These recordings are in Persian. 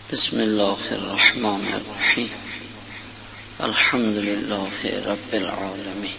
بسم الله الرحمن الرحیم. الحمد لله رب العالمین.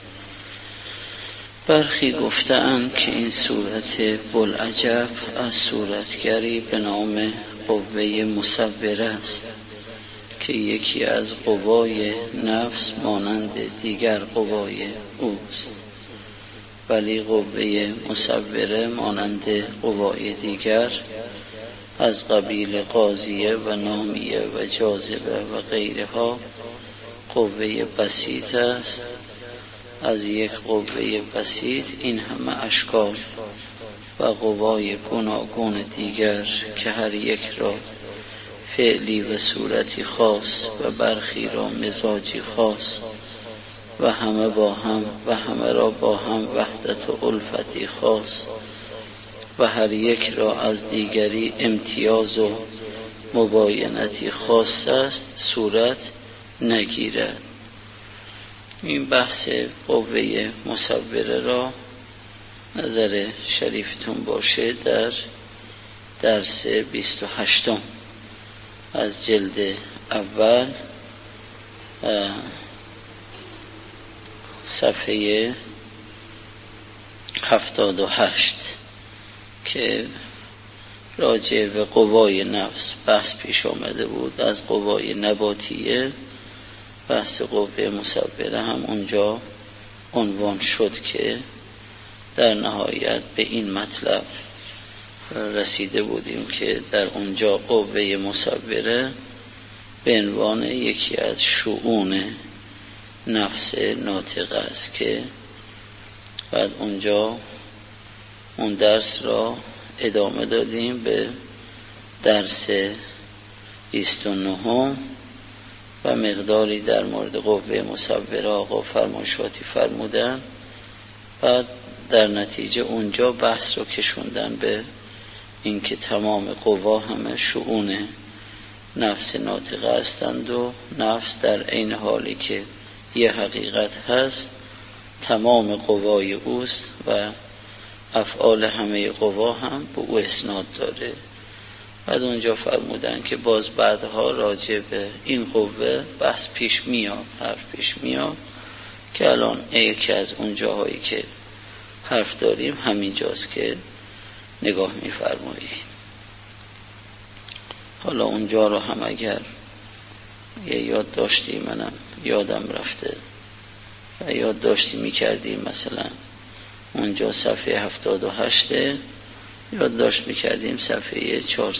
برخی گفته‌اند که این صورت بوالعجب از صورتگری به نام قوه مصوره است که یکی از قوای نفس مانند دیگر قوای اوست، ولی قوه مصوره مانند قوای دیگر از قبیل قاضیه و نامیه و جاذبه و غیرها قوه بسیط است. از یک قوه بسیط این همه اشکال و قوای گوناگون دیگر که هر یک را فعلی و صورتی خاص و برخی را مزاجی خاص و همه با هم و همه را با هم وحدت و الفتی خاص و هر یک را از دیگری امتیاز و مباینتی خاص است صورت نگیرد. این بحث قوه مصوره را نظر شریفتون باشه در درس 28 از جلد اول صفحه 78 که راجع به قوای نفس بحث پیش آمده بود. از قوای نباتیه بحث قوه مصوره هم اونجا عنوان شد که در نهایت به این مطلب رسیده بودیم که در اونجا قوه مصوره به عنوان یکی از شؤون نفس ناطقه است که بعد اونجا اون درس را ادامه دادیم به درس 29 و مقداری در مورد قوه مصوره آقا فرمایشاتی فرمودن. بعد در نتیجه اونجا بحث رو کشوندن به اینکه تمام قوا همه شؤون نفس ناطقه هستند و نفس در عین حالی که یه حقیقت هست تمام قوای اوست و افعال همه قوا هم به او اسناد داره. بعد اونجا فرمودن که باز بعدها راجع به این قوه بحث پیش میاد، حرف پیش میاد که الان یکی از اون جاهایی که حرف داریم همین جاست که نگاه میفرمایید. حالا اونجا رو هم اگر یه یاد داشتی، منم یادم رفته و یاد داشتی میکردیم، مثلا اونجا صفحه 78 یاد داشت میکردیم صفحه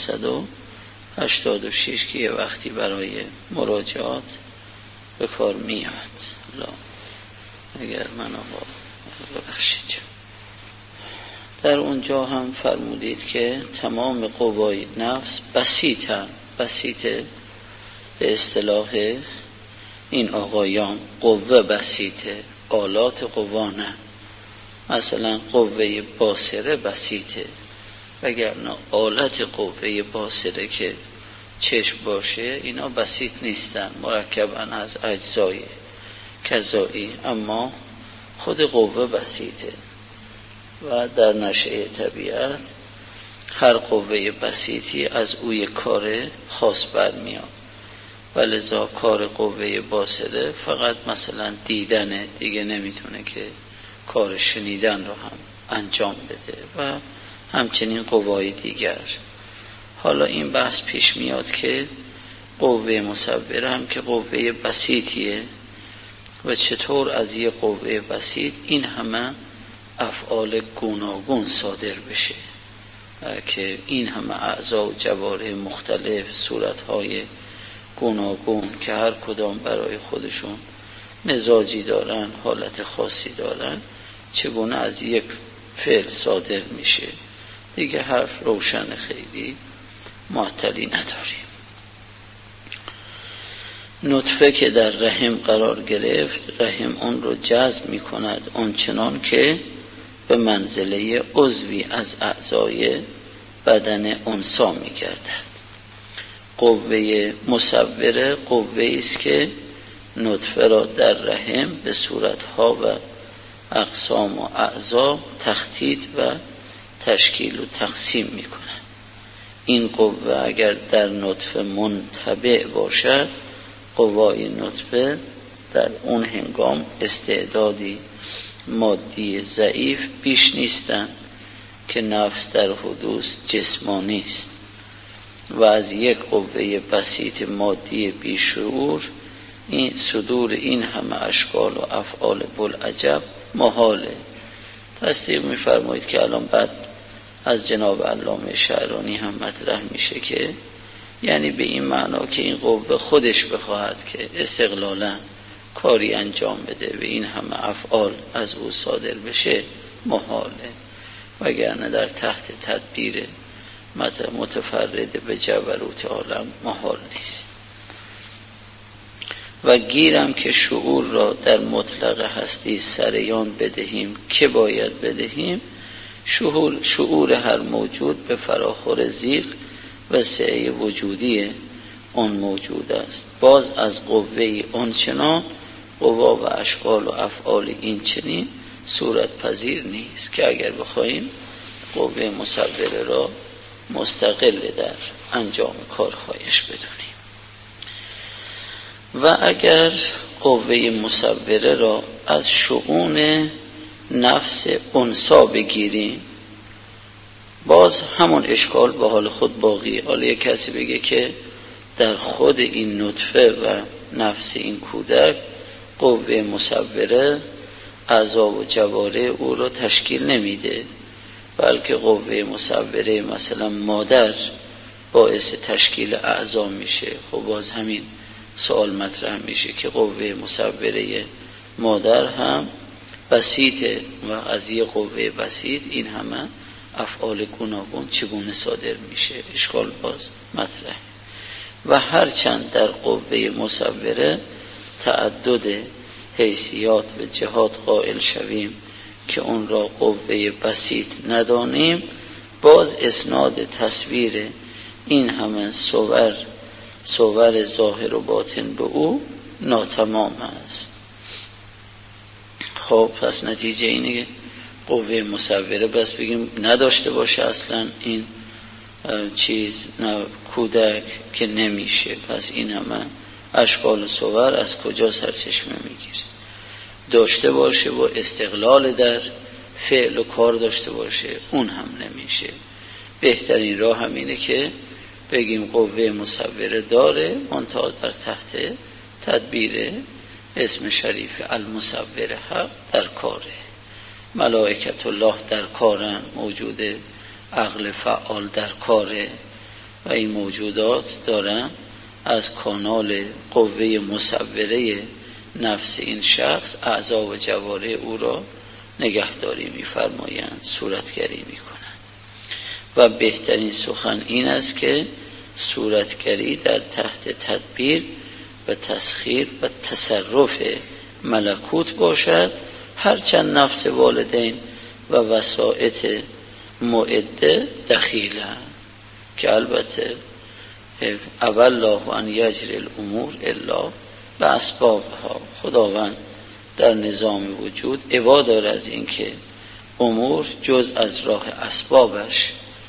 486 که یه وقتی برای مراجعات به کار میاد. اگر من آقا ببخشید در اونجا هم فرمودید که تمام قوای نفس بسیطه به اصطلاح این آقایان قوه بسیطه، آلات قوا نه. مثلا قوه باصره بسیطه، وگرنه آلت قوه باصره که چشم باشه اینا بسیط نیستن، مرکباً از اجزای کذایی، اما خود قوه بسیطه و در نشأه طبیعت هر قوه بسیطی از اوی کار خاص برمیاد و لذا کار قوه باصره فقط مثلا دیدنه، دیگه نمیتونه که کار شنیدن رو هم انجام بده و همچنین قوای دیگر. حالا این بحث پیش میاد که قوه مصوره هم که قوه بسیطیه و چطور از یه قوه بسیط این همه افعال گوناگون صادر بشه که این همه اعضا و جوارح مختلف، صورتهای گوناگون که هر کدام برای خودشون مزاجی دارن، حالت خاصی دارن، چگونه از یک فعل صادر میشه. دیگه حرف روشن، خیلی معطلی نداریم. نطفه که در رحم قرار گرفت، رحم اون رو جذب میکند آنچنان که به منزله عضوی از اعضای بدن انثی میگردد. قوه مصوره قوه است که نطفه را در رحم به صورتها و اقسام و اعضا تخطیط و تشکیل و تقسیم میکنند. این قوه اگر در نطفه منطبع باشد، قوای نطفه در اون هنگام استعدادی مادی ضعیف بیش نیستند که نفس در حدوث جسمانی است و از یک قوه بسیط مادی بیشعور این صدور این همه اشکال و افعال بلعجب محاله. تصدیق می‌فرمایید که الان بعد از جناب علامه شعرانی هم مطرح میشه که یعنی به این معنا که این قوه خودش بخواهد که استقلالا کاری انجام بده به این همه افعال از او صادر بشه محاله، وگرنه در تحت تدبیر متفرد به جبروت عالم محال نیست. و گیرم که شعور را در مطلق هستی سریان بدهیم که باید بدهیم، شعور هر موجود به فراخور زیغ و سعه وجودی آن موجود است. باز از قوه آنچنان قوا و اشکال و افعال این چنین صورت پذیر نیست که اگر بخواهیم قوه مصوره را مستقل در انجام کارهایش بدونیم. و اگر قوه مصوره را از شؤون نفس انثی بگیریم، باز همون اشکال به حال خود باقی. حالا یک کسی بگه که در خود این نطفه و نفس این کودک قوه مصوره اعضا و جواره او را تشکیل نمیده، بلکه قوه مصوره مثلا مادر باعث تشکیل اعضا میشه. خب باز همین سوال مطرح میشه که قوه مصوره مادر هم بسیطه و از یه قوه بسیط این همه افعال گوناگون چگونه صادر میشه؟ اشکال باز مطرح. و هرچند در قوه مصوره تعدد حیثیات و جهات قائل شویم که اون را قوه بسیط ندانیم، باز اسناد تصویر این همه صور ظاهر و باطن به او ناتمام است. خب پس نتیجه اینه قوه مصوره بس بگیم نداشته باشه اصلا این چیز کودک که نمیشه. پس این همه اشکال و صور از کجا سرچشمه میگیره؟ داشته باشه و استقلال در فعل و کار داشته باشه، اون هم نمیشه. بهترین راه همینه که بگیم قوه مصوره داره، منتها در تحت تدبیر اسم شریف المصور حق در کاره. ملائکت الله در کارن، موجود عقل فعال در کاره و این موجودات دارن از کانال قوه مصوره نفس این شخص اعضا و جواره او را نگهداری می‌فرمایند، صورتگری می‌کنند. و بهترین سخن این است که صورتگری در تحت تدبیر و تسخیر و تصرف ملکوت باشد، هرچند نفس والدین و وسائط معده دخیله، که البته اولله ان یجری الامور الا به اسبابها. خداوند در نظام وجود عبا داره از این که امور جز از راه اسبابش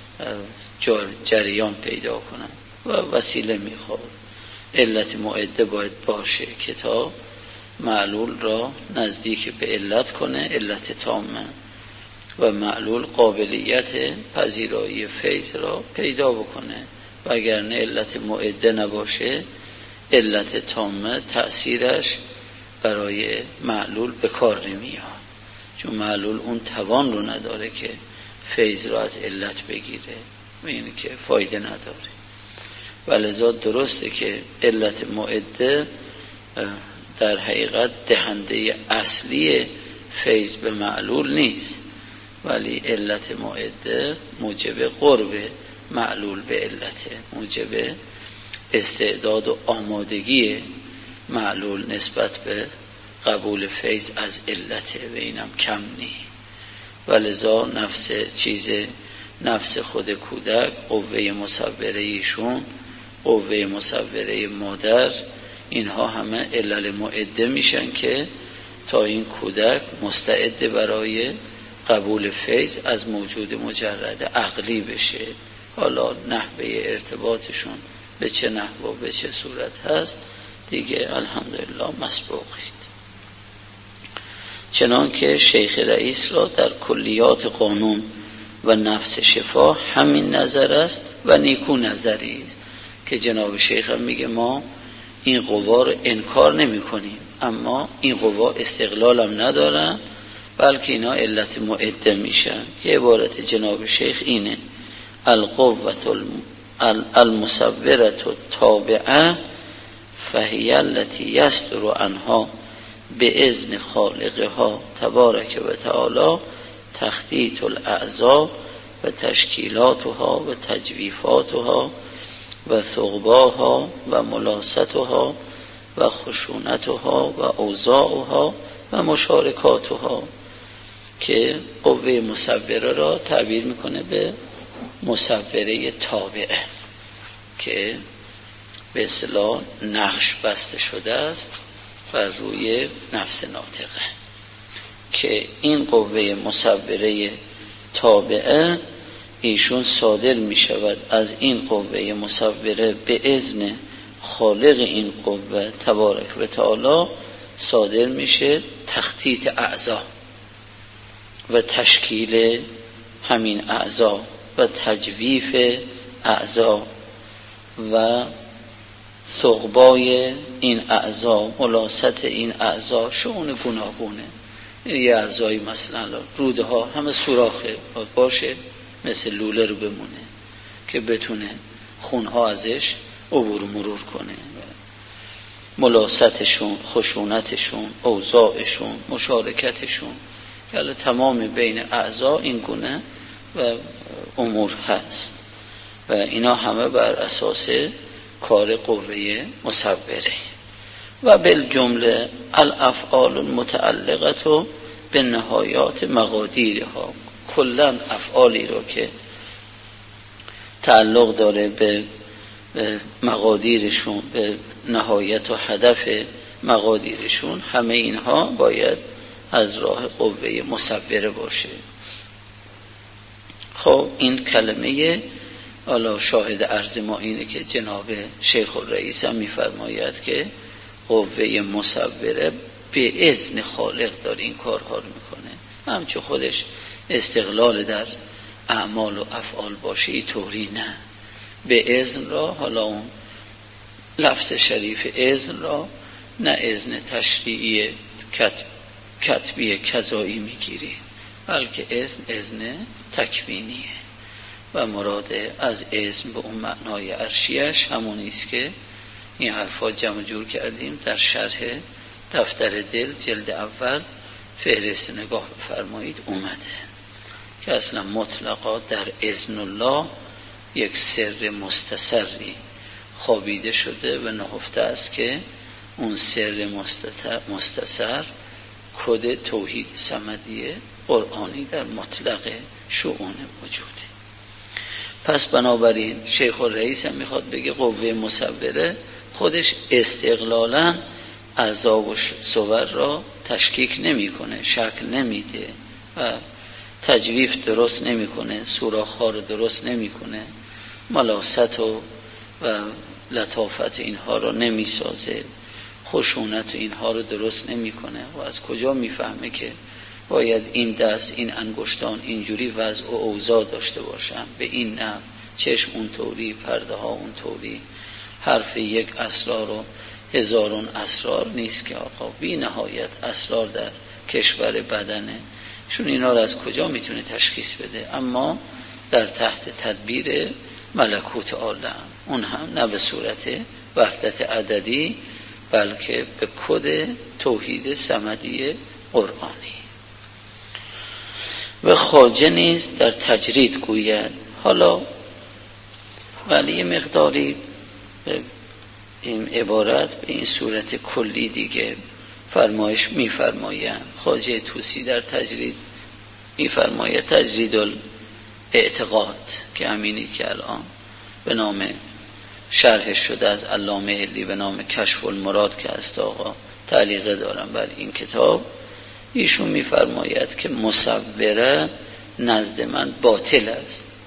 جریان پیدا کنند و وسیله میخواد. علت معده باید باشه که تا معلول را نزدیک به علت کنه، علت تامه، و معلول قابلیت پذیرایی فیض را پیدا بکنه. و اگر نه علت معده نباشه، علت تامه تأثیرش برای معلول به کار نمیاد، چون معلول اون توان رو نداره که فیض را از علت بگیره و اینه که فایده نداره. ولذا درسته که علت معده در حقیقت دهنده اصلی فیض به معلول نیست، ولی علت معده موجب قرب معلول به علته، موجب استعداد و آمادگی معلول نسبت به قبول فیض از علته و اینم کم نی. ولذا نفس خود کودک، قوه مصوره ایشون، قوه مصوره مادر، اینها همه علل معده میشن که تا این کودک مستعد برای قبول فیض از موجود مجرد عقلی بشه. حالا نحوه ارتباطشون به چه نحو و به چه صورت هست دیگه الحمدلله مسبوقید. چنان که شیخ رئیس را در کلیات قانون و نفس شفا همین نظر است و نیکو نظری است که جناب شیخ هم میگه ما این قوا رو انکار نمی کنیم، اما این قوا استقلال هم ندارن بلکه اینا علت معده میشن. یه عبارت جناب شیخ اینه: القوة المصورة التابعة فهی التي یصدر عنها به اذن خالقها تبارک و تعالی تخطیط الاعضاء و تشکیلاتها و تجویفاتها و ثقباها و ملاستها و خشونتها و اوضاعها و مشارکاتها، که قوه مصوره را تعبیر میکنه به مصوره تابعه که به اصطلاح نقش بسته شده است بر روی نفس ناطقه، که این قوه مصوره تابعه ایشون صادر می شود از این قوه مصوره به اذن خالق این قوه تبارک و تعالی، صادر میشه تخطیط اعضا و تشکیل همین اعضا و تجویف اعضا و ثقبای این اعضا، ملاست این اعضا، شؤون گوناگونه. یه اعضایی مثلا روده ها همه سوراخه باشه، مثل لوله رو بمونه که بتونه خونها ازش عبور مرور کنه. ملاستشون، خشونتشون، اوضاعشون، مشارکتشون، که تمام بین اعضا این گونه و امور هست و اینا همه بر اساس کار قوه مصوره. و بالجمله الافعال المتعلقه به نهایات مقادیرها، کلا افعالی رو که تعلق داره به مقادیرشون، به نهایت و هدف مقادیرشون، همه اینها باید از راه قوه مصوره باشه. خب این کلمه حالا شاهد عرض ما اینه که جناب شیخ الرئیس هم میفرماید که قوه مصوره به اذن خالق داره این کارها رو میکنه، همچون خودش استقلال در اعمال و افعال باشه طوری نه. به اذن را، حالا اون لفظ شریف اذن را نه اذن تشریعی کتبی کذایی میگیری، بلکه اذن تکوینیه و مراد از اذن به اون معنای عرشیش همونی است که این حرفا جمع جور کردیم در شرح دفتر دل جلد اول، فهرست نگاه بفرمایید اومده که اصلا مطلقا در اذن الله یک سر مستصری خوابیده شده و نهفته است که اون سر مستصر کد توحید صمدی قرآنی در مطلق شؤون وجوده. پس بنابراین شیخ الرئیس هم میخواد بگه قوه مصوره خودش استقلالاً اعضا و صور را تشکیک نمیکنه، شکل نمیده و تجویف درست نمیکنه، سوراخ‌ها رو درست نمیکنه، ملاست و لطافت اینها رو نمیسازه، خشونت اینها رو درست نمیکنه. و از کجا میفهمه که باید این دست، این انگشتان اینجوری وضع و اوضاع داشته باشن، به این نه، چشم اونطوری، پرده ها اونطوری، حرف یک اسرار و هزارون اسرار نیست که آقا بی نهایت اسرار در کشور بدنه، چون اینا رو از کجا میتونه تشخیص بده؟ اما در تحت تدبیر ملکوت عالم، اون هم نه به صورت وحدت عددی بلکه به کد توحید صمدی قرآنی. و خواجه نیز در تجرید گوید. حالا ولی یه مقداری این عبارت به این صورت کلی دیگه فرمایش میفرمایند. خواجه طوسی در تجرید میفرماید تجرید الاعتقاد که همینی که الان به نام شرحش شده از علامه حلی به نام کشف المراد که است آقا تعلیقه دارم بر این کتاب. ایشون میفرماید که مصوره نزد من باطل است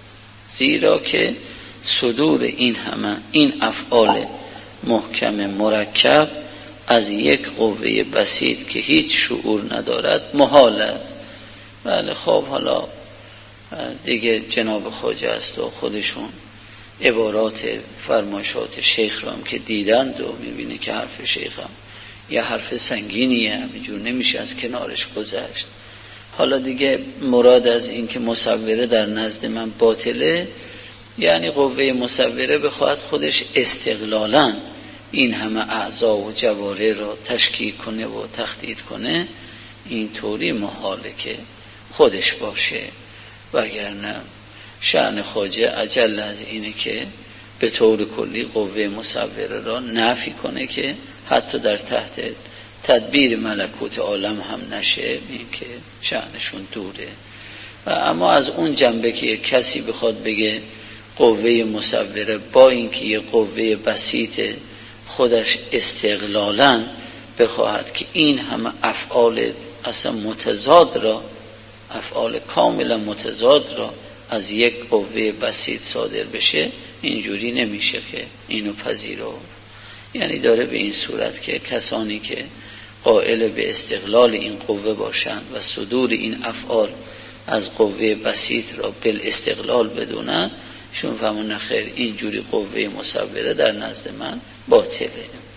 زیرا که صدور این افعال محکم مرکب از یک قوه بسیط که هیچ شعور ندارد محال است. بله خب حالا دیگه جناب خواجه است و خودشون عبارات فرمایشات شیخ رو هم که دیدند و میبینه که حرف شیخ هم یه حرف سنگینیه، همینجور نمیشه از کنارش گذشت. حالا دیگه مراد از این که مصوره در نزد من باطله، یعنی قوه مصوره بخواهد خودش استقلالاً این همه اعضا و جواره را تشکیل کنه و تخطیط کنه، این طوری محاله که خودش باشه. وگرنه شأن خواجه اجل از اینه که به طور کلی قوه مصوره را نفی کنه که حتی در تحت تدبیر ملکوت عالم هم نشه، این که شأنشون دوره. و اما از اون جنبه که کسی بخواد بگه قوه مصوره با اینکه یه قوه بسیط خودش استقلالاً بخواهد که این همه افعال اصلا متضاد را، افعال کاملا متضاد را از یک قوه بسیط صادر بشه، اینجوری نمیشه که اینو پذیرو. یعنی داره به این صورت که کسانی که قائل به استقلال این قوه باشند و صدور این افعال از قوه بسیط را بالاستقلال بدونن، شون فهمون نخیر اینجوری قوه مصوره در نزد من باطله.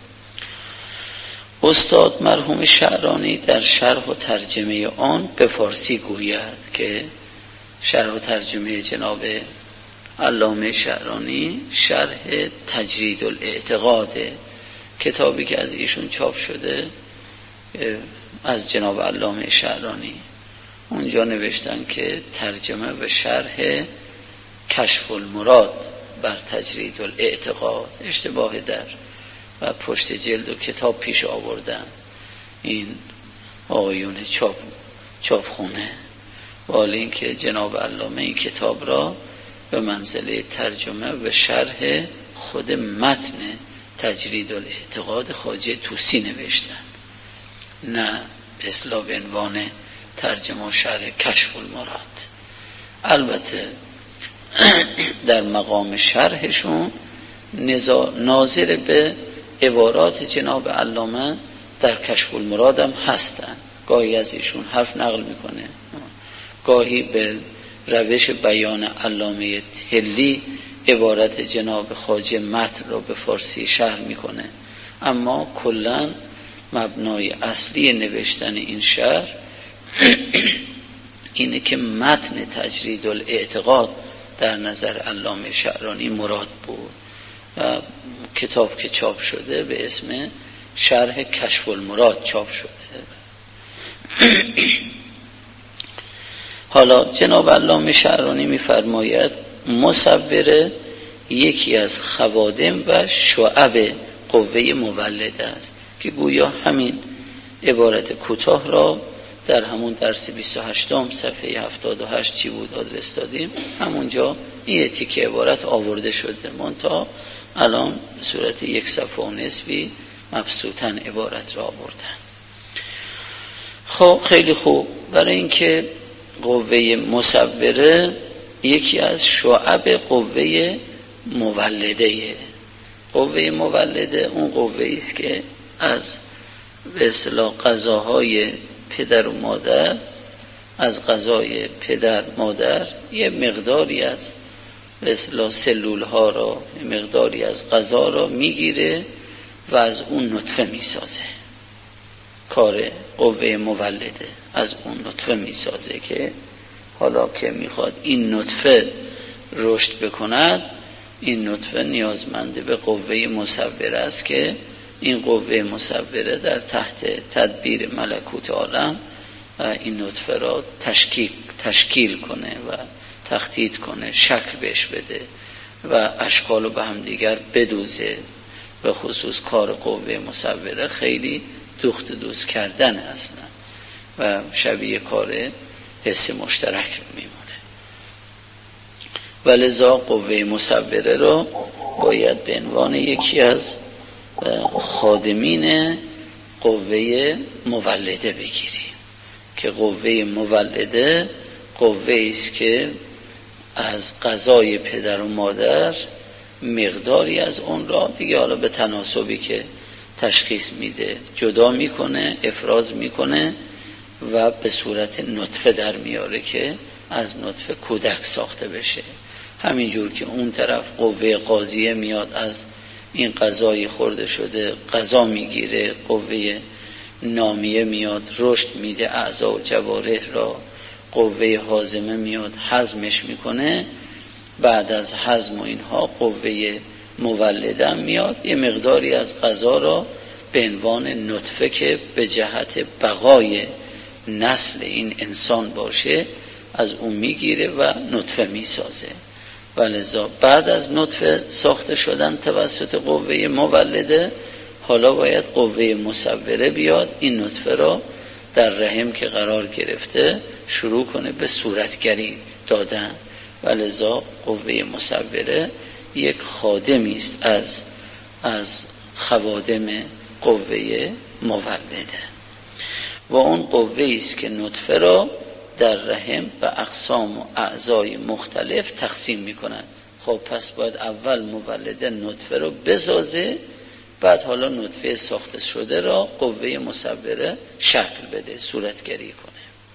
استاد مرحوم شعرانی در شرح و ترجمه آن به فارسی گوید که شرح و ترجمه جناب علامه شعرانی شرح تجرید الاعتقاد، کتابی که از ایشون چاپ شده از جناب علامه شعرانی، اونجا نوشتن که ترجمه و شرح کشف المراد بر تجرید الاعتقاد، اشتباه در و پشت جلد و کتاب پیش آوردن این آقایون چاپخونه، ولی این که جناب علامه این کتاب را به منزله ترجمه و شرح خود متن تجرید الاعتقاد خواجه طوسی نوشتن، نه اصلا به عنوان ترجمه و شرح کشف المراد. البته در مقام شرحشون ناظر به عبارات جناب علامه در کشف المراد هم هستن، گاهی از ایشون حرف نقل میکنه، گاهی به روش بیان علامه تلی عبارت جناب خواجه متن را به فارسی شرح میکنه، اما کلاً مبنای اصلی نوشتن این شرح اینه که متن تجرید الاعتقاد در نظر علامه شعرانی مراد بود و کتاب که چاپ شده به اسم شرح کشف المراد چاپ شده. حالا جناب علامه شعرانی می‌فرماید مصوره یکی از خوادم و شعب قوه مولده است که گویا همین عبارت کوتاه را در همون درس 28 صفحه 78 چی بود آدرس دادیم، همونجا این تیکه عبارت آورده شده، منتها الان به صورت یک صفحه و نصفی مبسوطاً عبارت را آوردن. خب خیلی خوب، برای اینکه قوه مصوره یکی از شعب قوه مولده، قوه مولده اون قوه است که از به اصطلاح غذاهای پدر و مادر، از غذای پدر مادر یه مقداری از به اصطلاح سلول ها را، یه مقداری از غذا را میگیره و از اون نطفه میسازه. کار قوه مولده از اون نطفه میسازه که حالا که میخواد این نطفه رشد بکند، این نطفه نیازمند به قوه مصوره است که این قوه مصوره در تحت تدبیر ملکوت عالم این نطفه را تشکیل کنه و تخطیط کنه، شکل بهش بده و اشکال رو به هم دیگر بدوزه. به خصوص کار قوه مصوره خیلی دوست کردن اصلا و شبیه کار حس مشترک میمونه، ولذا قوه مصوره را باید به عنوان یکی از خادمین قوه مولده بگیریم که قوه مولده قوه است که از غذای پدر و مادر مقداری از اون را دیگه حالا به تناسبی که تشخیص میده جدا میکنه، افراز میکنه و به صورت نطفه در میاره که از نطفه کودک ساخته بشه. همینجور که اون طرف قوه قاضیه میاد از این غذای خورده شده غذا میگیره، قوه نامیه میاد رشد میده اعضا و جوارح را، قوه هاضمه میاد هضمش میکنه، بعد از هضم و اینها قوه مولده میاد یه مقداری از غذا را به عنوان نطفه که به جهت بقای نسل این انسان باشه از اون میگیره و نطفه میسازه. ولذا بعد از نطفه ساخته شدن توسط قوه مولده حالا باید قوه مصوره بیاد این نطفه را در رحم که قرار گرفته شروع کنه به صورتگری دادن. ولذا قوه مصوره یک خادمی است از خوادم قوه مولده و اون قوه است که نطفه را در رحم به اقسام و اعضای مختلف تقسیم میکنن. خب پس باید اول مولده نطفه رو بسازه، بعد حالا نطفه ساخته شده را قوه مصوره شکل بده، صورتگری کنه.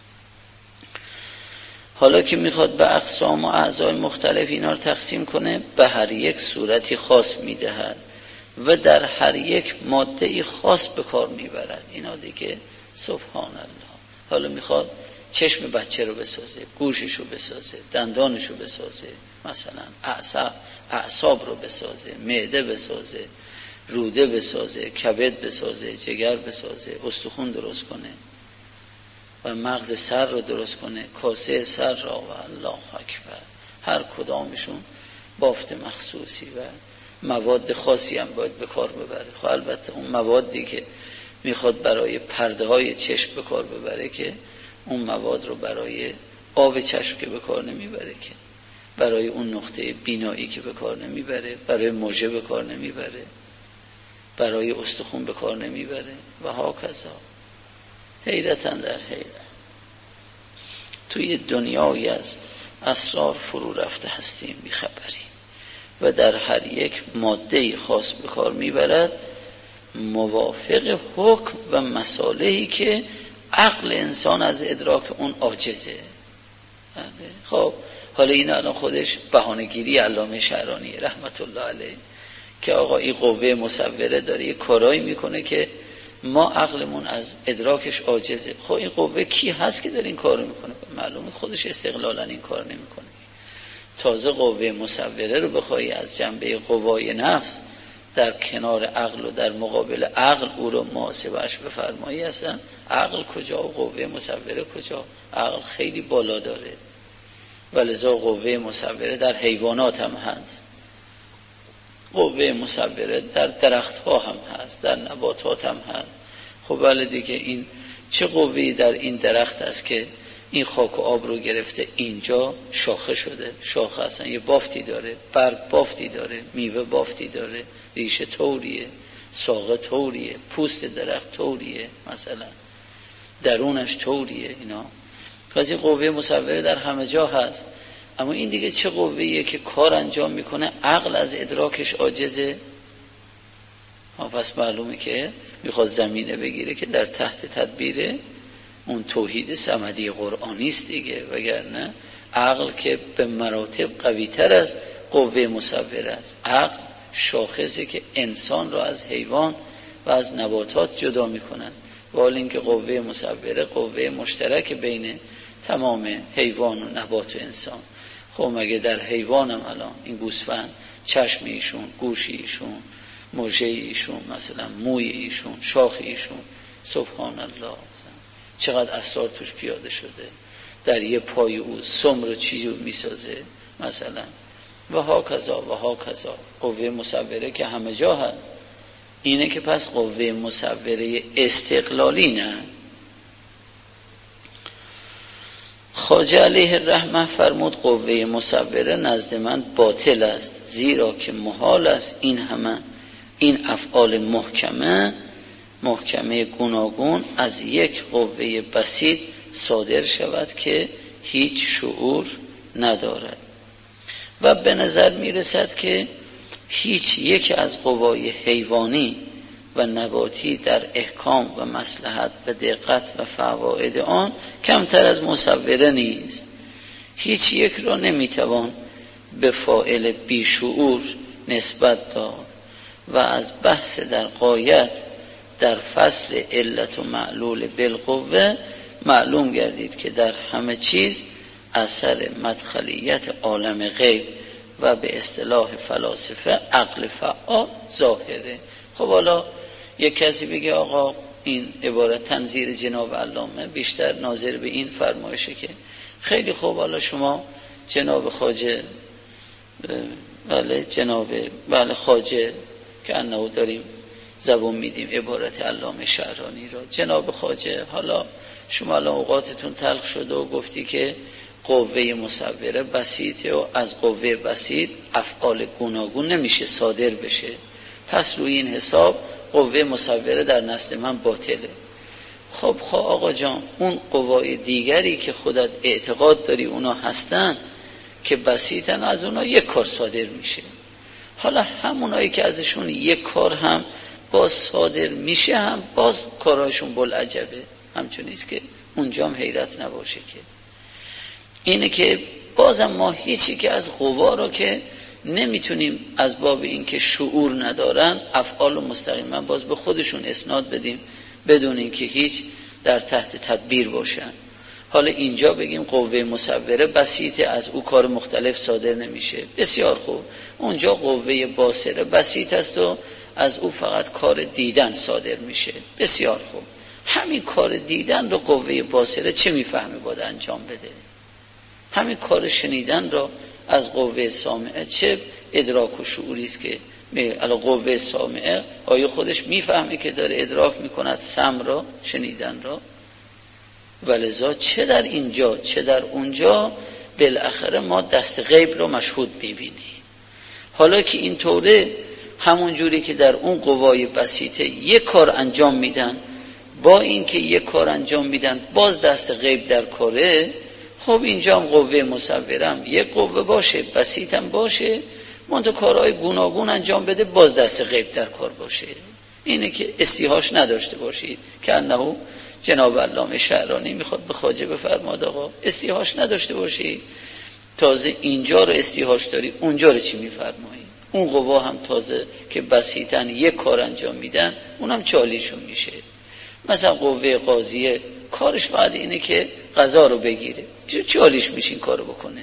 حالا که میخواد به اقسام و اعضای مختلف اینا رو تقسیم کنه به هر یک صورتی خاص میدهد و در هر یک ماده خاص به کار میبرد. اینا دیگه سبحان الله. حالا میخواد چشم بچه رو بسازه، گوشش رو بسازه، دندانش رو بسازه، مثلا اعصاب رو بسازه، معده بسازه، روده بسازه، کبد بسازه، جگر بسازه، استخون درست کنه و مغز سر رو درست کنه، کاسه سر را و الله اکبر. هر کدامشون بافت مخصوصی و مواد خاصی هم باید به کار ببره. خب البته اون موادی که میخواد برای پرده های چشم به کار ببره که اون مواد رو برای آب چشم که به کار نمیبره، که برای اون نقطه بینایی که به کار نمیبره، برای مژه به کار نمیبره، برای استخون به کار نمیبره و ها کذا. حیرتاً در حیرت توی دنیایی از اسرار فرو رفته هستیم بیخبریم و در هر یک ماده خاص به کار میبرد موافق حکم و مصالحی که عقل انسان از ادراک اون عاجزه. خب حالا این الان خودش بهانه‌گیری علامه شعرانی رحمت الله علیه که آقا این قوه مصوره داره یه کارایی میکنه که ما عقلمون از ادراکش عاجزه. خب این قوه کی هست که داره این کارو میکنه؟ معلومه خودش استقلالا این کار نمیکنه. تازه قوه مصوره رو بخوای از جنبه قوای نفس در کنار عقل و در مقابل عقل او رو محاسبهش بفرمایی هستن، عقل کجا و قوه مصوره کجا؟ عقل خیلی بالا داره. ولذا قوه مصوره در حیوانات هم هست، قوه مصوره در درخت ها هم هست، در نباتات هم هست. خب ولی دیگه این چه قوه‌ای در این درخت است که این خاک و آب رو گرفته اینجا شاخه شده؟ شاخه اصلا یه بافتی داره، برگ بافتی داره، میوه بافتی داره، ریشه طوریه، ساقه طوریه، پوست درخت طوریه، مثلا درونش طوریه. اینا پس این قوه مصوره در همه جا هست. اما این دیگه چه قوه‌ایه که کار انجام میکنه عقل از ادراکش عاجزه؟ پس معلومه که میخواد زمینه بگیره که در تحت تدبیر اون توحید صمدی قرآنی است دیگه، وگرنه عقل که به مراتب قوی تر از قوه مصوره است. عقل شاخصی که انسان را از حیوان و از نباتات جدا میکنند، ولی اینکه قوه مصوره قوه مشترک بین تمام حیوان و نبات و انسان. خب مگه در حیوان هم الان این گوسفند چشم ایشون، گوش ایشون، مژه ایشون، مثلا موی ایشون، شاخ ایشون، سبحان الله چقدر اسرار توش پیاده شده. در یه پای او سم رو چی میسازه مثلا و ها کذا و ها کذا. قوه مصوره که همه جا هست. اینه که پس قوه مصوره استقلالی نه. خواجه علیه الرحمه فرمود قوه مصوره نزد من باطل است، زیرا که محال است این افعال محکمه گوناگون از یک قوه بسیط صادر شود که هیچ شعور ندارد. و به نظر میرسد که هیچ یک از قوای حیوانی و نباتی در احکام و مصلحت و دقت و فواید آن کمتر از مصوره نیست. هیچ یک را نمیتوان به فاعل بیشعور نسبت داد و از بحث در غایت در فصل علت و معلول بالقوه معلوم گردید که در همه چیز اثر مدخلیت عالم غیب و به اصطلاح فلاسفه عقل فعال ظاهره. خب حالا یک کسی بگه آقا این عبارت تنظیر جناب علامه بیشتر ناظر به این فرمایشه که خیلی خوب، حالا شما جناب خواجه بله خواجه که انه داریم زبون میدیم عبارت علامه شعرانی را، جناب خواجه حالا شما الان اوقاتتون تلخ شده و گفتی که قوه مصوره بسیطه و از قوه بسیط افعال گوناگون نمیشه صادر بشه، پس روی این حساب قوه مصوره در نزد من باطله. خب آقا جان، اون قوای دیگری که خودت اعتقاد داری اونا هستن که بسیطن، از اونا یک کار صادر میشه. حالا همونایی که ازشون یک کار هم باز صادر میشه هم باز کارهاشون بلعجبه، همچونیست که اونجا هم حیرت نباشه که اینه که بازم ما هیچی که از قوا رو که نمیتونیم از باب این که شعور ندارن افعال مستقیما باز به خودشون اسناد بدیم بدون این که هیچ در تحت تدبیر باشن. حالا اینجا بگیم قوه مصوره بسیطه، از او کار مختلف صادر نمیشه، بسیار خوب. اونجا قوه باصره بسیط است و از او فقط کار دیدن صادر میشه، بسیار خوب. همین کار دیدن رو قوه باصره چه میفهمه باید انجام بده؟ همین کار شنیدن رو از قوه سامعه چه ادراک و شعوری است که قوه سامعه آیا خودش میفهمه که داره ادراک میکند سمع را، شنیدن را؟ ولذا چه در اینجا چه در اونجا بالاخره ما دست غیب رو مشهود ببینیم. حالا که این طوره، همون جوری که در اون قوای بسیطه یک کار انجام میدن، با اینکه یک کار انجام میدن باز دست غیب در کاره، خب اینجا هم قوه مصورم یک قوه باشه، بسیطم باشه، منتها کارهای گوناگون انجام بده، باز دست غیب در کار باشه. اینه که استیحاش نداشته باشید که انه جناب علامه شعرانی میخواد به خواجه بفرماد آقا استیحاش نداشته باشید. تازه اینجا رو استیحاش داری، اونجا رو چی میفرمایی؟ اون قوا هم تازه که بسیطن یک کار انجام میدن اونم چالیشون میشه. مثلا قوه قاضیه کارش فقط اینه که قضا رو بگیره، چالیش میشین کارو بکنه.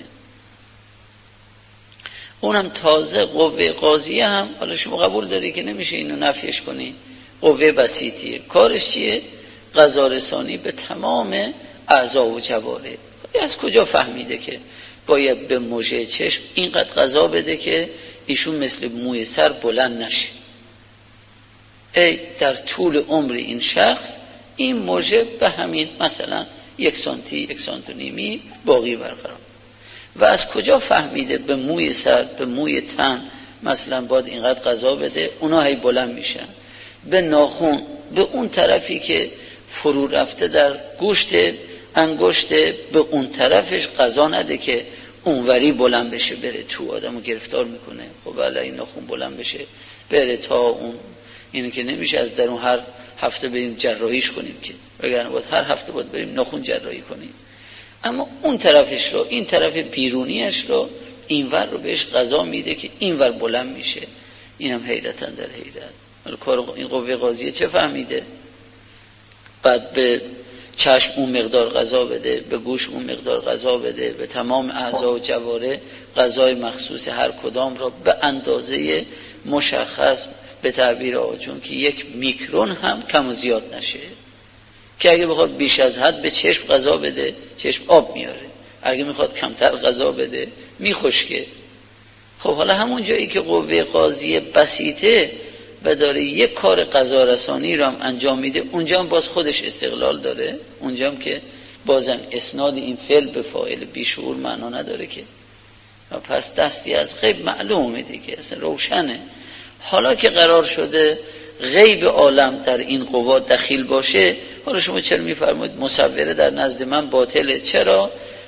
اونم تازه قوه قاضیه هم حالا شما قبول داری که نمیشه اینو نفیش کنی، قوه بسیطیه، کارش چیه؟ قضا رسانی به تمام اعضا و جواره. از کجا فهمیده که باید به موجه چشم اینقدر قضا بده که ایشون مثل موی سر بلند نشه؟ ای در طول عمر این شخص این موجه به همین مثلا 1 سانتی 1 سانت و نیمی باقی برقرار. و از کجا فهمیده به موی سر به موی تن مثلا باید اینقدر قضا بده؟ اونا هی بلند میشن. به ناخن به اون طرفی که فرو رفته در گوشت انگشت به اون طرفش قضا نده که اونوری بلند بشه بره تو، آدمو گرفتار میکنه. خب بله این ناخن بلند بشه بره تا اون، اینه که نمیشه از درون هر هفته بریم جراحیش کنیم که، وگرنه باید هر هفته باید بریم ناخن جراحی کنیم. اما اون طرفش رو، این طرف بیرونیش رو، اینور رو بهش قضا میده که اینور بلند میشه. اینم حیرتاً در حیرت. کار این قوه قاضیه چه فهمیده؟ بعد به چشم اون مقدار قضا بده، به گوش اون مقدار قضا بده، به تمام اعضا و جواره قضای مخصوص هر کدام را به اندازه مشخص، به تعبیر آجون که 1 میکرون هم کم و زیاد نشه، که اگه بخواد بیش از حد به چشم قضا بده چشم آب میاره، اگه میخواد کمتر قضا بده میخشکه. خب حالا همون جایی که قوه قاضیه بسیطه و داره یک کار قضا رسانی رو هم انجام میده، اونجا هم باز خودش استقلال داره، اونجا هم که بازم اسناد این فعل به فاعل بیشعور معنا نداره که. پس دستی از غیب معلومه دیگه، اصلا روشنه. حالا که قرار شده غیب عالم در این قوا دخیل باشه، حالا شما چرا میفرمایید مصوره در نزد من باطله؟ چرا؟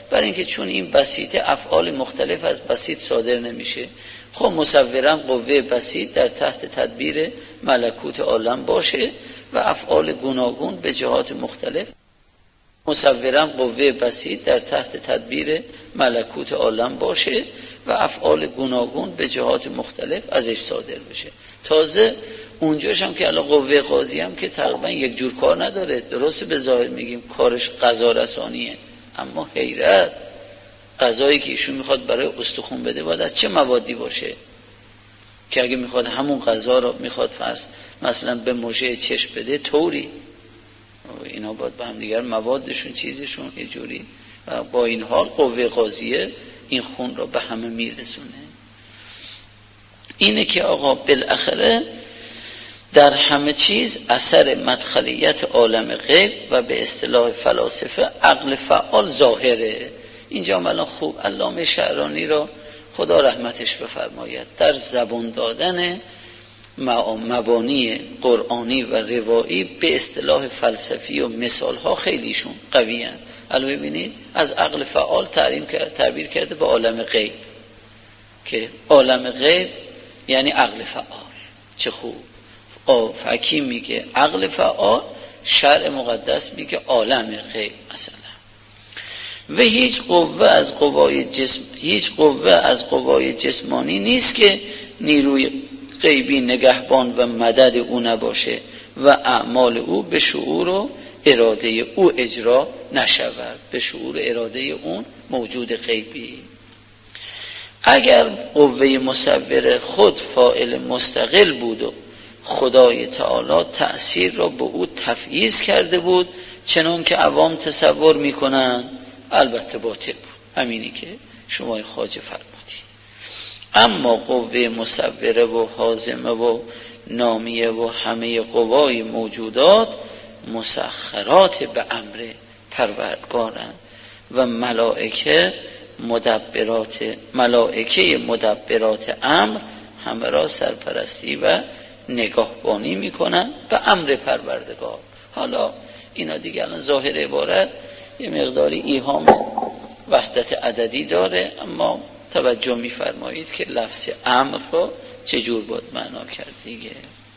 برای اینکه چون این بسیطه افعال مختلف از بسیط صادر نمیشه. خب مصورا قوه بسیط در تحت تدبیر ملکوت عالم باشه و افعال گوناگون به جهات مختلف، مصورا قوه بسیط در تحت تدبیر ملکوت عالم باشه و افعال گوناگون به جهات مختلف ازش صادر بشه. تازه اونجاش هم که الان قوه قاضی هم که تقریبا یک جور کار نداره، درست به ظاهر میگیم کارش قضا رسانیه، اما حیرت قضایی که ایشون میخواد برای استخون بده باید از چه موادی باشه که اگه میخواد همون قضا رو میخواد فرض مثلا به مژه چشم بده طوری، اینا باید به هم دیگر موادشون چیزشون یه جوری، و با این حال قوه قاضیه این خون رو به همه میرسونه. اینه که آقا بالاخره در همه چیز اثر مدخلیت عالم غیب و به اصطلاح فلاسفه عقل فعال ظاهره. اینجا الان خوب علامه شعرانی را خدا رحمتش بفرماید در زبان دادن مبانی قرآنی و روایی به اصطلاح فلسفی و مثالها خیلیشون قوی هستند. الان ببینید از عقل فعال تعبیر کرده به عالم غیب، که عالم غیب یعنی عقل فعال. چه خوب. حکیم میگه عقل فعال، شرع مقدس میگه عالم غیب مثلا. و هیچ قوه از قوای جسمانی نیست که نیروی غیبی نگهبان و مدد او نباشه و اعمال او به شعور و اراده او اجرا نشود، به شعور اراده اون موجود غیبی. اگر قوه مصور خود فاعل مستقل بود و خدای تعالی تأثیر را به او تفعیض کرده بود چنان که عوام تصور میکنن، البته باطل بود، همینی که شما خواجه فرمودید. اما قوه مصوره و حازمه و نامیه و همه قوای موجودات مسخرات به امر پروردگارند و ملائکه مدبرات امر همه را سرپرستی و نگاهبانی میکنن به امر پروردگار. حالا اینا دیگه الان ظاهر عبارت یه مقداری ایهام وحدت عددی داره، اما توجه میفرمایید که لفظ امر رو چجور باید معنا کرد دیگه.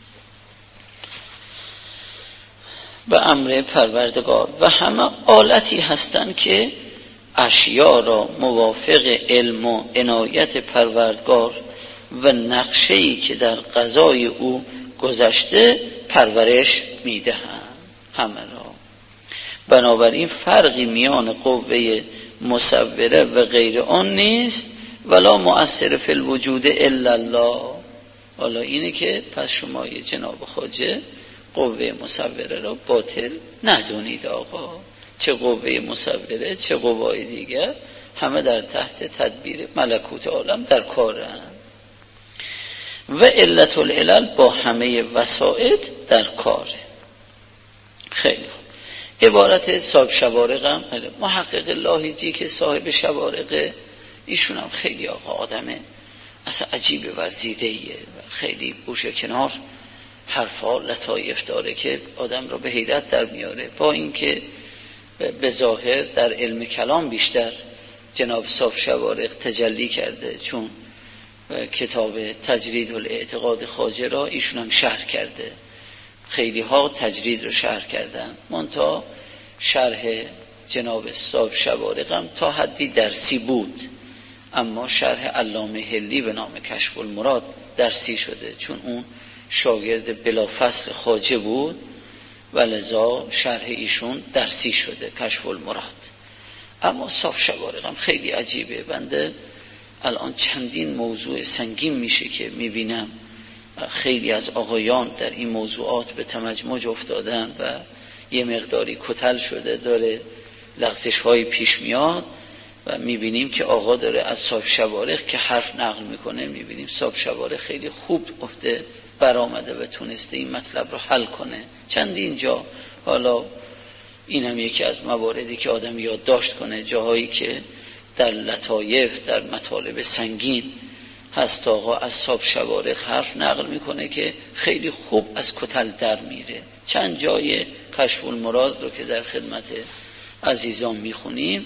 به امر پروردگار و همه آلتی هستند که اشیا را موافق علم و عنایت پروردگار و نقشه‌ای که در قضای او گذشته پرورش میدهند همه را. بنابراین فرقی میان قوه مصوره و غیر آن نیست، ولا مؤثر فی الوجود الا الله. حالا اینه که پس شما جناب خواجه قوه مصوره را باطل ندونید آقا، چه قوه مصوره چه قوای دیگر همه در تحت تدبیر ملکوت عالم در کارند و علت العلل با همه وسائط در کاره. خیلی خوب. عبارت صاحب شوارق هم محقق لاهیجی که صاحب شوارقه، ایشون هم خیلی آقا آدمه اصلا عجیب ورزیدهیه و خیلی گوشه کنار حرفا لطایف داره که آدم را به حیرت در میاره. با اینکه به ظاهر در علم کلام بیشتر جناب صاحب شوارق تجلی کرده، چون کتاب تجرید الاعتقاد خواجه را ایشون هم شرح کرده، خیلی ها تجرید رو شرح کردن، منتها شرح جناب صاحب شوارق هم تا حدی درسی بود، اما شرح علامه هلی به نام کشف المراد درسی شده، چون اون شاگرد بلافصل خواجه بود و لذا شرح ایشون درسی شده کشف المراد. اما صاحب شوارق هم خیلی عجیبه. بنده الان چندین موضوع سنگین میشه که میبینم خیلی از آقایان در این موضوعات به تمجمج افتادن و یه مقداری کتل شده، داره لغزش های پیش میاد و میبینیم که آقا داره از صاحب شوارق که حرف نقل میکنه، میبینیم صاحب شوارق خیلی خوب افته برآمده و تونسته این مطلب رو حل کنه چندین جا. حالا این هم یکی از مواردی که آدم یادداشت کنه، جاهایی که در لطایف در مطالب سنگین هست آقا از صاحب شوارق حرف نقل میکنه که خیلی خوب از کتل در میره. چند جای کشف المراد رو که در خدمت عزیزان میخونیم،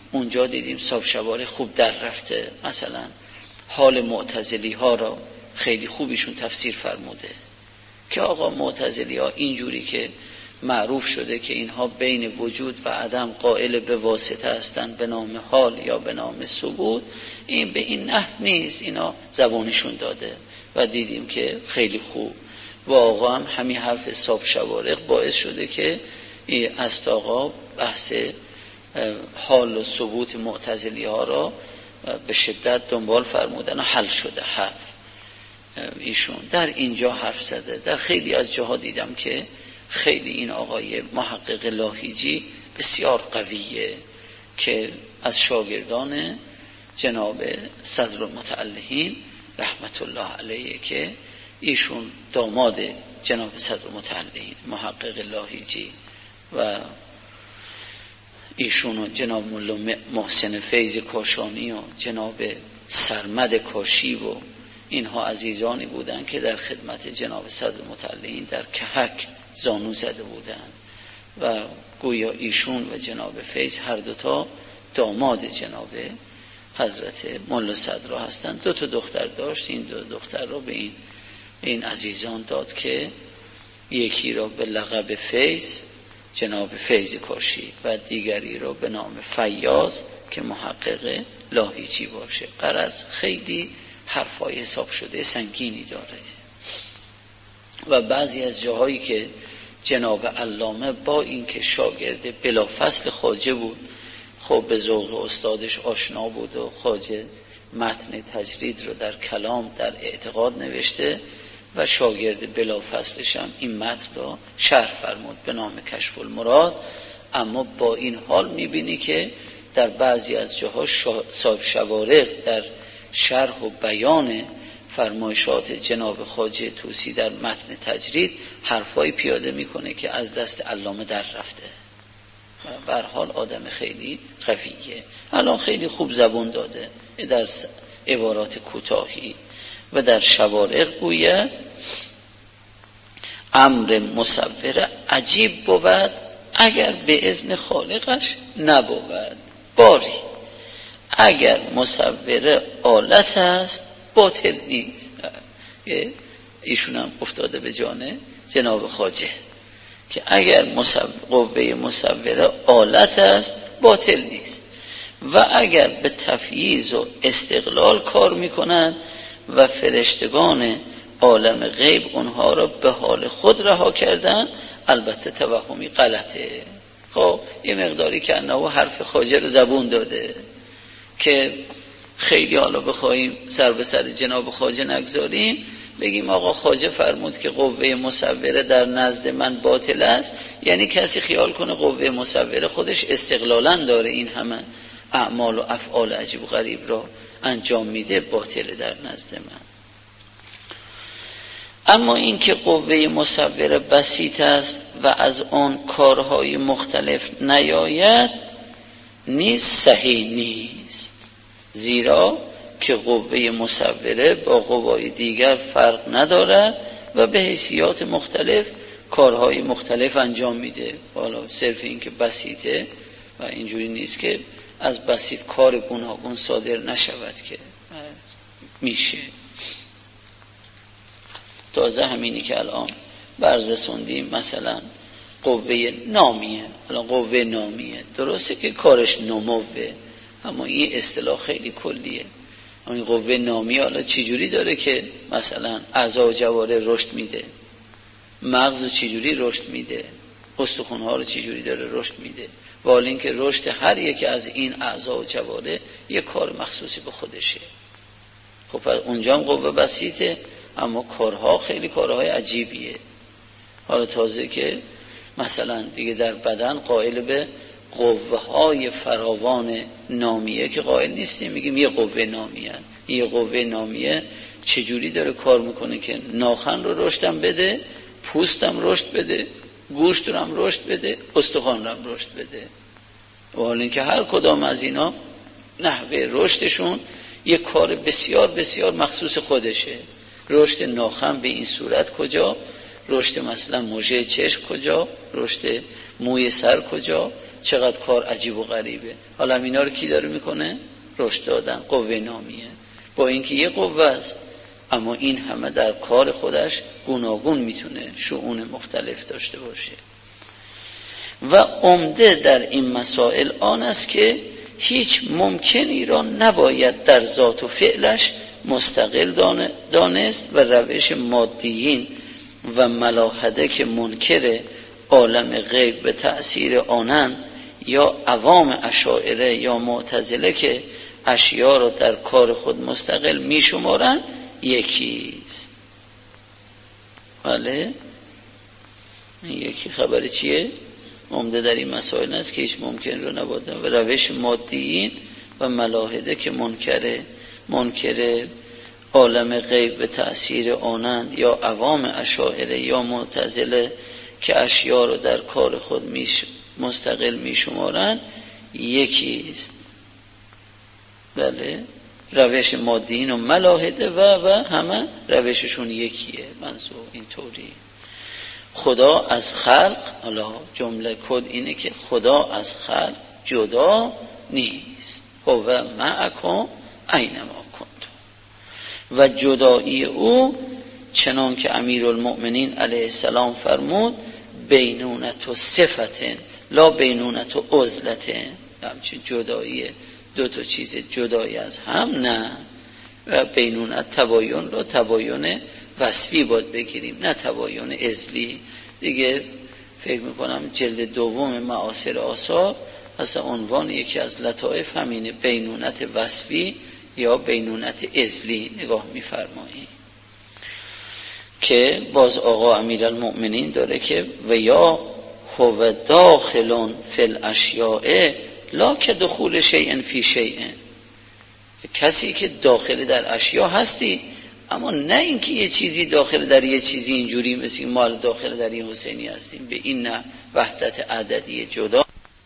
اونجا دیدیم صاحب شوارق خوب در رفته، مثلا حال معتزلی ها را خیلی خوبیشون تفسیر فرموده که آقا معتزلی ها اینجوری که معروف شده که اینها بین وجود و عدم قائل به واسطه هستند به نام حال یا به نام ثبوت، این به این نحو نیست، اینا زبانشون داده و دیدیم که خیلی خوب و آقا هم همین حرف صاحب شوارق باعث شده که است آقا بحث حال و ثبوت معتزلی ها را به شدت دنبال فرمودن و حل شده. حرف ایشون در اینجا حرف زده. در خیلی از جاها دیدم که خیلی این آقای محقق لاهیجی بسیار قویه که از شاگردان جناب صدرالمتعلقین رحمت الله علیه که ایشون داماد جناب صدرالمتعلقین محقق لاهیجی و ایشون و جناب مولا محسن فیض کاشانی و جناب سرمد کاشی و اینها عزیزانی بودند که در خدمت جناب صدرالمتعلقین در کهک زانو زده بودند و گویا ایشون و جناب فیض هر دوتا داماد جناب حضرت مولا صدرا هستند. 2 دختر داشت، این 2 دختر را به این عزیزان داد که یکی را به لقب فیض جناب فیض کاشی و دیگری را به نام فیاض که محقق لاهیجی باشه. غرض خیلی حرفای حساب شده سنگینی داره و بعضی از جاهایی که جناب علامه با این که شاگرد بلافصل خواجه بود، خب به ذوق استادش آشنا بود و خواجه متن تجرید رو در کلام در اعتقاد نوشته و شاگرد بلافصلش هم این متن رو شرح فرمود به نام کشف المراد. اما با این حال میبینی که در بعضی از جاها صاحب شوارق در شرح و بیان فرمایشات جناب خواجه طوسی در متن تجرید حرفای پیاده میکنه که از دست علامه در رفته. به هر حال آدم خیلی قویه، الان خیلی خوب زبون داده در عبارات کوتاهی و در شوارق گوید امر مصور عجیب بود اگر به اذن خالقش نبود. باری اگر مصور آلت است باطل نیست. ایشون هم افتاده به جان جناب خواجه که اگر قوه مصور آلت است باطل نیست و اگر به تفییض و استقلال کار میکنند و فرشتگان عالم غیب اونها را به حال خود رها کردن البته توهمی غلطه. خب یه مقداری که انه حرف خواجه رو زبون داده که خیلی حالا بخوایم سر به سر جناب خواجه نگذاریم بگیم آقا خواجه فرمود که قوه مصوره در نزد من باطل است، یعنی کسی خیال کنه قوه مصوره خودش استقلالاً داره این همه اعمال و افعال عجیب و غریب را انجام میده باطله در نزد من. اما این که قوه مصوره بسیط است و از آن کارهای مختلف نیاید نیز صحیح نیست، زیرا که قوه مصوره با قوای دیگر فرق ندارد و به حیثیات مختلف کارهای مختلف انجام میده. حالا صرف این که بسیطه و اینجوری نیست که از بسیط کار گوناگون صادر نشود که میشه. تازه همینی که الان بررسوندیم مثلا قوه نامیه، الان قوه نامیه درسته که کارش نموه، اما این اصطلاح خیلی کلیه. اما این قوه نامیه حالا چجوری داره که مثلا اعضا و جواره رشد میده، مغز رو چجوری رشد میده، استخوان‌ها رو چجوری داره رشد میده، و حالا این که رشد هر یک از این اعضا و جواره یک کار مخصوصی به خودشه. خب اونجا هم قوه بسیطه اما کارها خیلی کارهای عجیبیه. حالا تازه که مثلا دیگه در بدن قائل به قوه های فراوان نامیه که قائل نیستیم، میگیم یه قوه نامیه. یه قوه نامیه چجوری داره کار میکنه که ناخن رو رشدم بده، پوستم رشد بده، گوشت رو هم رشد بده، استخوان رو هم رشد بده. و حالا اینکه هر کدام از اینا نحوه رشدشون یک کار بسیار بسیار مخصوص خودشه. رشد ناخن به این صورت کجا؟ رشد مثلا موجه چشم کجا، رشد موی سر کجا، چقدر کار عجیب و غریبه. حالا اینا رو کی داره میکنه؟ رشد دادن، قوه نامیه. با اینکه یه قوه است، اما این همه در کار خودش گوناگون میتونه شؤون مختلف داشته باشه. و عمده در این مسائل آن است که هیچ ممکنی را نباید در ذات و فعلش مستقل دانست و روش مادیین و ملاحده که منکر عالم غیب به تأثیر آنند یا عوام اشاعره یا معتزله که اشیا را در کار خود مستقل می شمارند یکیست. بله این یکی خبر چیه؟ عمده در این مسائل است که هیچ ممکن رو نباید و روش مادیین و ملاحده که منکر عالم غیب به تأثیر آنند یا عوام اشاعره یا معتزله که اشیا رو در کار خود مستقل می شمارند یکیست. بله روش مادیین و ملاحده و همه روششون یکیه. منظور اینطوری خدا از خلق، حالا جمله کد اینه که خدا از خلق جدا نیست، هو معکم اینما کنتم، و جدایی او چنان که امیرالمؤمنین علیه السلام فرمود بینونت و صفتن لا بینونت و عزلتن، همچنین جدایی دو تا چیز جدایی از هم نه، و بینونت تباین رو تباین وصفی باید بگیریم نه تباین ازلی. دیگه فکر میکنم جلد دوم معاصر آثار اصلا عنوان یکی از لطائف همینه، بینونت وصفی یا بینونت ازلی نگاه میفرماییم که باز آقا امیرالمؤمنین داره که و یا هو داخلون فی الاشیاء لا که دخول شیء فی شیء، کسی که داخل در اشیا هستی اما نه اینکه یه چیزی داخل در یه چیزی اینجوری مثل ما داخل در این حسینی هستیم، به این نه وحدت عددی جدا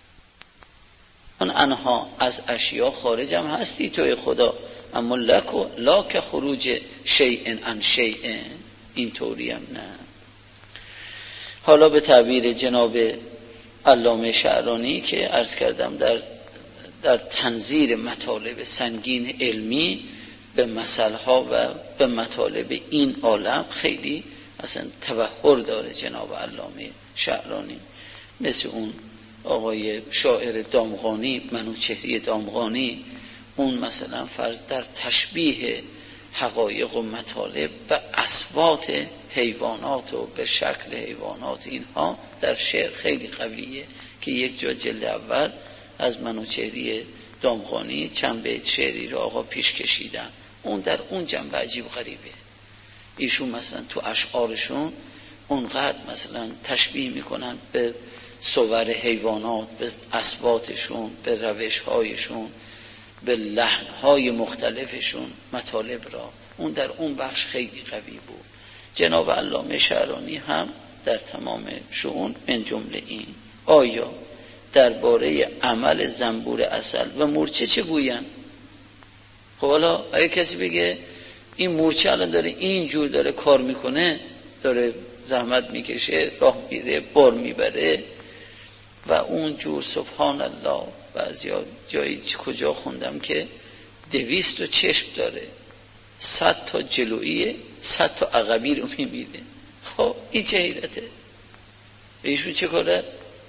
انها از اشیا خارج هم هستی توی خدا، اما لا که خروج شیء عن شیء اینطوری هم نه. حالا به تعبیر جناب علامه شعرانی که عرض کردم در تنظیر مطالب سنگین علمی به مسائل‌ها و به مطالب این عالم خیلی اصلا تبحر داره جناب علامه شعرانی، مثل اون آقای شاعر دامغانی منوچهری دامغانی، اون مثلا فرض در تشبیه حقایق و مطالب به اصوات حیوانات و به شکل حیوانات اینها در شعر خیلی قویه که یک جا جلد اول از منوچهری دامغانی چند بیت شعری رو آقا پیش کشیدن. اون در اون جنبه عجیب غریبه، ایشون مثلا تو اشعارشون اونقدر مثلا تشبیه میکنن به صور حیوانات، به اصواتشون، به روشهایشون، به لحنهای مختلفشون مطالب را، اون در اون بخش خیلی قوی بود. جناب علامه شعرانی هم در تمام شؤون من جمله این. آیا درباره عمل زنبور عسل و مورچه چه گویند؟ خب حالا اگه کسی بگه این مورچه الان داره اینجور داره کار میکنه، داره زحمت میکشه، راه میره، بار میبره و اونجور سبحان الله بعضی جایی کجا خوندم که 200 چشم داره، 100 تا جلویه، 100 تا عقبی رو میبینه. خب این چه حیرته؟ ایشون چه کارد؟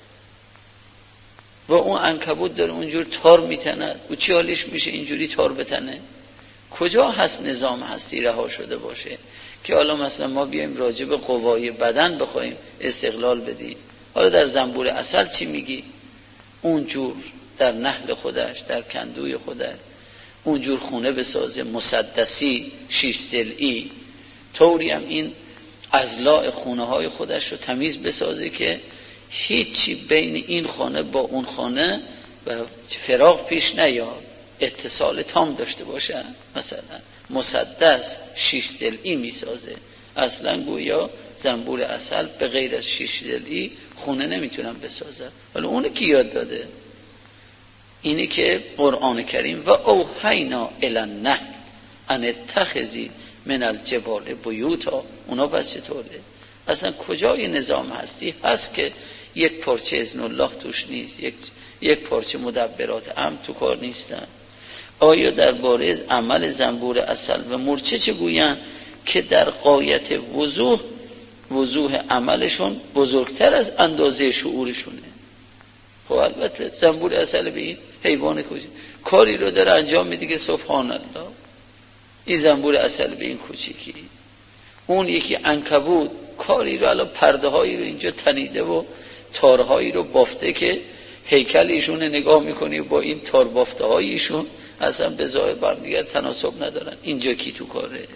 و اون عنکبوت داره اونجور تار میتند، او چی حالش میشه اینجوری تار بتنه؟ کجا هست نظام هستی رها شده باشه که حالا مثلا ما بیایم راجع به قوای بدن بخوایم استقلال بدیم؟ حالا در زنبور عسل چی میگی؟ اونجور در نحل خودش، در کندوی خودش اونجور خونه بسازه مسدسی 6 ضلعی، طوری هم این اضلاع خونه های خودش رو تمیز بسازه که هیچی بین این خانه با اون خانه و فراغ پیش نیاد، اتصال تام داشته باشه. مثلا مسدس 6 ضلعی میسازه، اصلا گویا زنبور عسل به غیر از 6 ضلعی خونه نمیتونن بسازن. ولی اون کی یاد داده؟ اینی که قرآن کریم و اوحینا الی النحل ان اتخذی من الجبال بیوتا، اونا پس چطوره؟ اصلا کجای نظام هستی هست که یک پارچه اذن الله توش نیست، یک پارچه مدبرات امر تو کار نیستن؟ آیا درباره عمل زنبور عسل و مورچه چه گویند که در غایت وضوح عملشون بزرگتر از اندازه شعورشونه؟ خب البته زنبور عسل به این حیوان کاری رو داره انجام میده که سبحان الله، این زنبور عسل به این کوچیکی. اون یکی عنکبوت کاری رو الان پرده هایی رو اینجا تنیده و تارهایی رو بافته که هیکل ایشون نگاه میکنی با این تار بافته هایشون اصلا به ظاهر با هم دیگر تناسب ندارن. اینجا کی تو کاره؟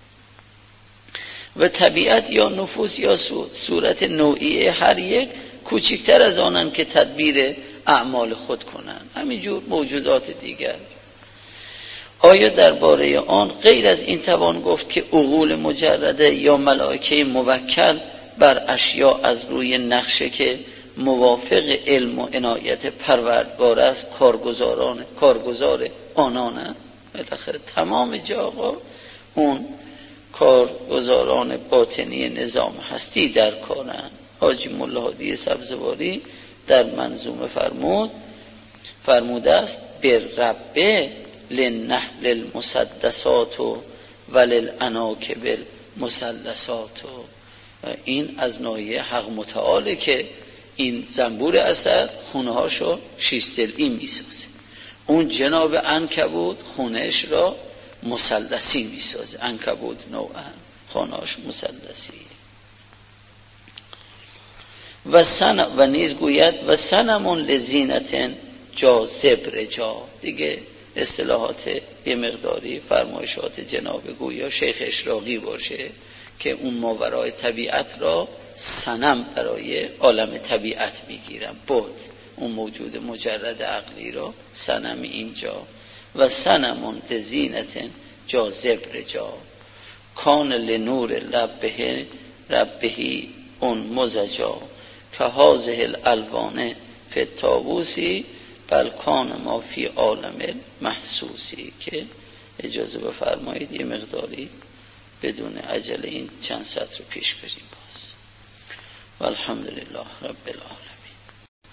و طبیعت یا نفوس یا صورت نوعیه هر یک کوچکتر از آنن که تدبیر اعمال خود کنن، همینجور موجودات دیگر. آیا درباره آن غیر از این توان گفت که عقول مجرده یا ملائکه موکل بر اشیاء از روی نقشه که موافق علم و عنایت پروردگار است کارگزار آنانه؟ بالاخره تمام جاها اون کارگزاران باطنی نظام هستی در کارن. حاجی مولا هادی سبزواری در منظومه فرموده است بر رب للنحل المسدسات و للعناکب المثلثات. این از ناحیه حق متعاله که این زنبور عسل خونه هاشو 6 ضلعی میسازه، اون جناب عنکبوت خونهش را مثلثی میسازه. عنکبوت نوعا خانهاش مثلثی. و نیز گوید و صنم لزینت جاذب رجا. دیگه اصطلاحات یه مقداری فرمایشات جناب گویا شیخ اشراقی باشه که اون ماورای طبیعت را صنم برای عالم طبیعت میگیرن، بود اون موجود مجرد عقلی را صنم اینجا. و صنم لزینت جاذب رجا کان لنور ربهی اون مزجا که هازه الالوان فی الطاووسی بل کان ما فی عالم محسوسی. که اجازه بفرمایید یه مقداری بدون عجله این چند سطر رو پیش بریم باز. والحمدلله رب العالمین.